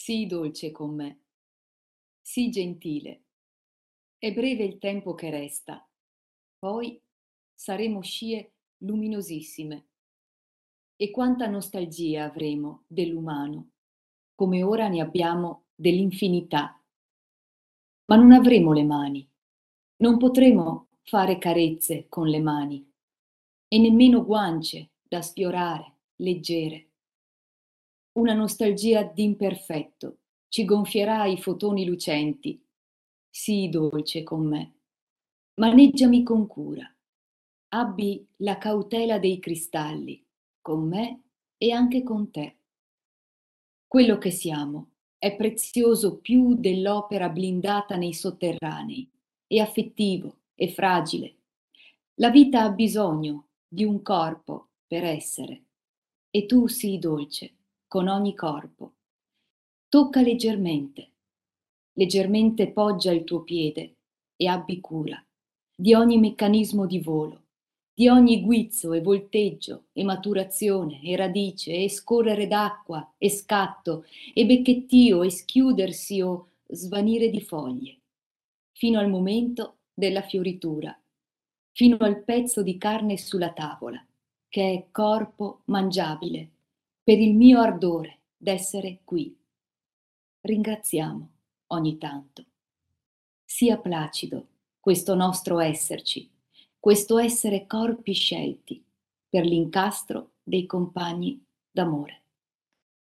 Sii dolce con me, sii gentile. È breve il tempo che resta, poi saremo scie luminosissime. E quanta nostalgia avremo dell'umano, come ora ne abbiamo dell'infinità. Ma non avremo le mani, non potremo fare carezze con le mani, e nemmeno guance da sfiorare, leggere. Una nostalgia d'imperfetto ci gonfierà i fotoni lucenti. Sii dolce con me, maneggiami con cura, abbi la cautela dei cristalli, con me e anche con te. Quello che siamo è prezioso più dell'opera blindata nei sotterranei, è affettivo, è fragile. La vita ha bisogno di un corpo per essere, e tu sii dolce con ogni corpo. Tocca leggermente, leggermente poggia il tuo piede e abbi cura di ogni meccanismo di volo, di ogni guizzo e volteggio e maturazione e radice e scorrere d'acqua e scatto e becchettio e schiudersi o svanire di foglie, fino al momento della fioritura, fino al pezzo di carne sulla tavola, che è corpo mangiabile per il mio ardore d'essere qui. Ringraziamo ogni tanto. Sia placido questo nostro esserci, questo essere corpi scelti per l'incastro dei compagni d'amore.